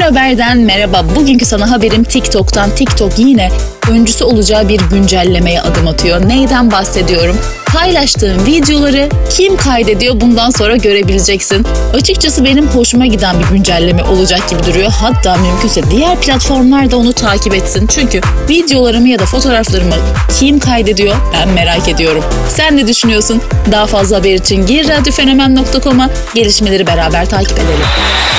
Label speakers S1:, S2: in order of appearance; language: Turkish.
S1: Haber'den merhaba. Bugünkü sana haberim TikTok'tan. TikTok yine öncüsü olacağı bir güncellemeye adım atıyor. Neyden bahsediyorum? Paylaştığım videoları kim kaydediyor bundan sonra görebileceksin. Açıkçası benim hoşuma giden bir güncelleme olacak gibi duruyor. Hatta mümkünse diğer platformlar da onu takip etsin. Çünkü videolarımı ya da fotoğraflarımı kim kaydediyor ben merak ediyorum. Sen ne düşünüyorsun? Daha fazla haber için gir radyo-fenomen.com'a, gelişmeleri beraber takip edelim.